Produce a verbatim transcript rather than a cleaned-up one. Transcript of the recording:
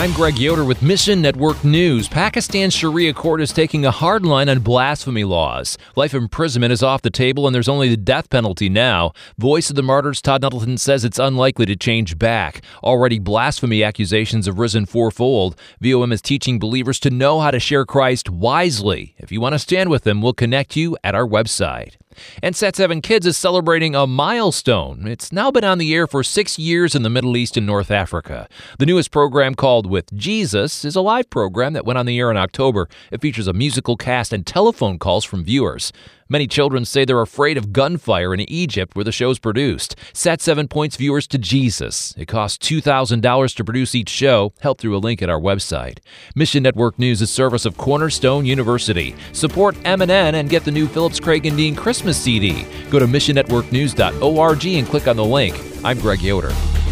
I'm Greg Yoder with Mission Network News. Pakistan's Sharia court is taking a hard line on blasphemy laws. Life imprisonment is off the table and there's only the death penalty now. Voice of the Martyrs Todd Nettleton says it's unlikely to change back. Already blasphemy accusations have risen fourfold. V O M is teaching believers to know how to share Christ wisely. If you want to stand with them, we'll connect you at our website. And Sat seven Kids is celebrating a milestone. It's now been on the air for six years in the Middle East and North Africa. The newest program, called With Jesus, is a live program that went on the air in October. It features a musical cast and telephone calls from viewers. Many children say they're afraid of gunfire in Egypt, where the show's produced. Sat seven points viewers to Jesus. It costs two thousand dollars to produce each show. Help through a link at our website. Mission Network News is a service of Cornerstone University. Support M N N and get the new Phillips Craig and Dean Christmas C D. Go to mission network news dot org and click on the link. I'm Greg Yoder.